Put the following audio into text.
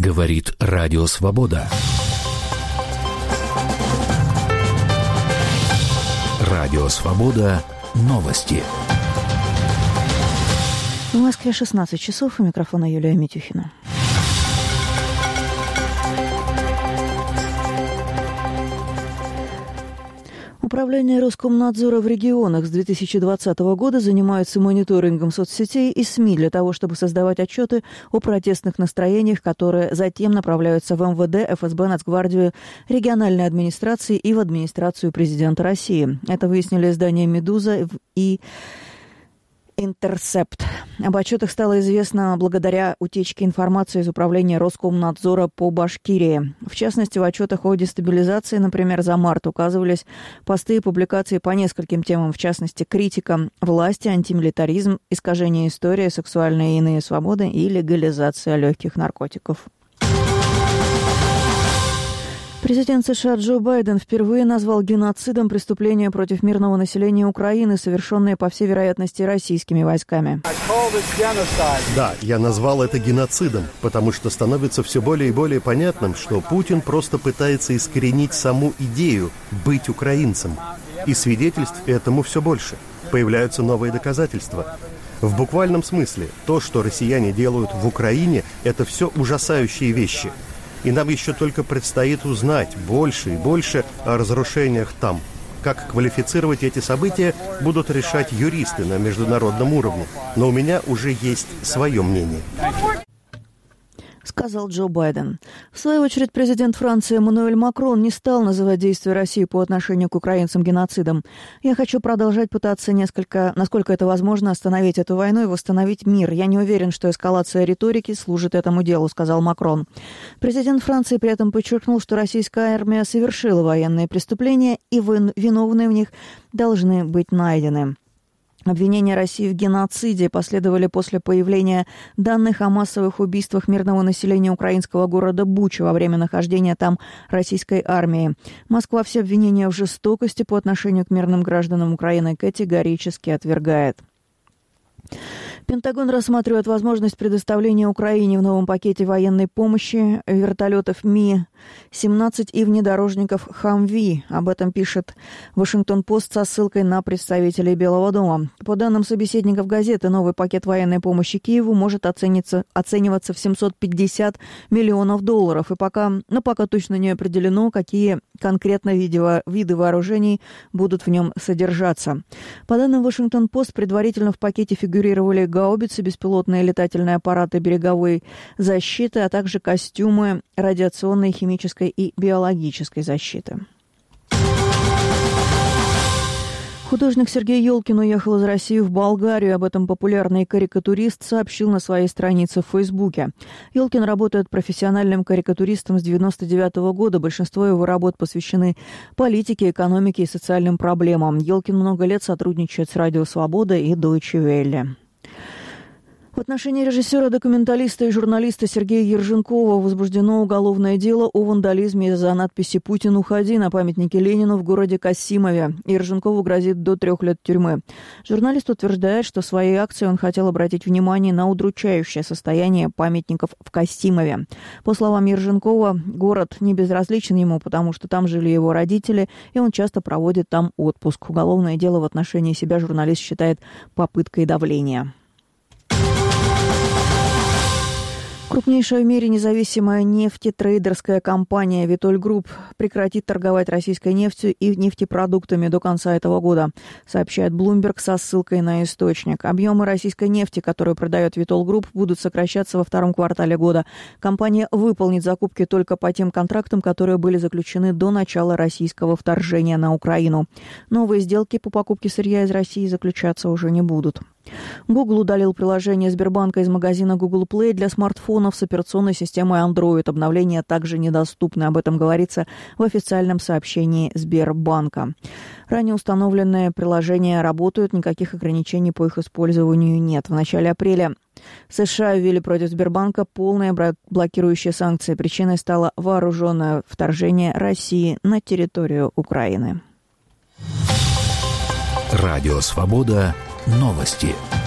Говорит Радио Свобода. Радио Свобода. Новости. В Москве 16 часов. У микрофона Юлия Митюхина. Управление Роскомнадзора в регионах с 2020 года занимается мониторингом соцсетей и СМИ для того, чтобы создавать отчеты о протестных настроениях, которые затем направляются в МВД, ФСБ, Нацгвардию, региональной администрации и в администрацию президента России. Это выяснили издания «Медуза» и «Интерсепт». Об отчетах стало известно благодаря утечке информации из управления Роскомнадзора по Башкирии. В частности, в отчетах о дестабилизации, например, за март указывались посты и публикации по нескольким темам, в частности, критика власти, антимилитаризм, искажение истории, сексуальные и иные свободы и легализация легких наркотиков. Президент США Джо Байден впервые назвал геноцидом преступления против мирного населения Украины, совершенные, по всей вероятности, российскими войсками. Да, я назвал это геноцидом, потому что становится все более и более понятным, что Путин просто пытается искоренить саму идею быть украинцем. И свидетельств этому все больше. Появляются новые доказательства. В буквальном смысле, то, что россияне делают в Украине, это все ужасающие вещи. И нам еще только предстоит узнать больше и больше о разрушениях там. Как квалифицировать эти события, будут решать юристы на международном уровне. Но у меня уже есть свое мнение. Сказал Джо Байден. В свою очередь, президент Франции Эммануэль Макрон не стал называть действия России по отношению к украинцам геноцидом. «Я хочу продолжать пытаться насколько это возможно, остановить эту войну и восстановить мир. Я не уверен, что эскалация риторики служит этому делу», — сказал Макрон. Президент Франции при этом подчеркнул, что российская армия совершила военные преступления, и виновные в них должны быть найдены. Обвинения России в геноциде последовали после появления данных о массовых убийствах мирного населения украинского города Буча во время нахождения там российской армии. Москва все обвинения в жестокости по отношению к мирным гражданам Украины категорически отвергает. Пентагон рассматривает возможность предоставления Украине в новом пакете военной помощи вертолетов Ми-17 и внедорожников «Хамви». Об этом пишет «Вашингтон-Пост» со ссылкой на представителей Белого дома. По данным собеседников газеты, новый пакет военной помощи Киеву может оцениваться в $750 миллионов. И пока точно не определено, какие конкретно виды вооружений будут в нем содержаться. По данным «Вашингтон-Пост», предварительно в пакете фигурировали гаубицы, беспилотные летательные аппараты береговой защиты, а также костюмы радиационной, химической и биологической защиты. Художник Сергей Ёлкин уехал из России в Болгарию. Об этом популярный карикатурист сообщил на своей странице в Фейсбуке. Ёлкин работает профессиональным карикатуристом с 1999 года. Большинство его работ посвящены политике, экономике и социальным проблемам. Ёлкин много лет сотрудничает с Радио Свобода и Deutsche Welle. В отношении режиссера, документалиста и журналиста Сергея Ерженкова возбуждено уголовное дело о вандализме из-за надписи «Путин, уходи» на памятнике Ленину в городе Касимове. Ерженкову грозит до 3 лет тюрьмы. Журналист утверждает, что в своей акции он хотел обратить внимание на удручающее состояние памятников в Касимове. По словам Ерженкова, город не безразличен ему, потому что там жили его родители, и он часто проводит там отпуск. Уголовное дело в отношении себя журналист считает попыткой давления. Крупнейшая в мире независимая нефтетрейдерская компания «Витоль Групп» прекратит торговать российской нефтью и нефтепродуктами до конца этого года, сообщает Bloomberg со ссылкой на источник. Объемы российской нефти, которую продает «Витоль Групп», будут сокращаться во втором квартале года. Компания выполнит закупки только по тем контрактам, которые были заключены до начала российского вторжения на Украину. Новые сделки по покупке сырья из России заключаться уже не будут. Google удалил приложение Сбербанка из магазина Google Play для смартфонов с операционной системой Android. Обновление также недоступно. Об этом говорится в официальном сообщении Сбербанка. Ранее установленные приложения работают, никаких ограничений по их использованию нет. В начале апреля США ввели против Сбербанка полные блокирующие санкции. Причиной стало вооруженное вторжение России на территорию Украины. Радио Свобода. Новости.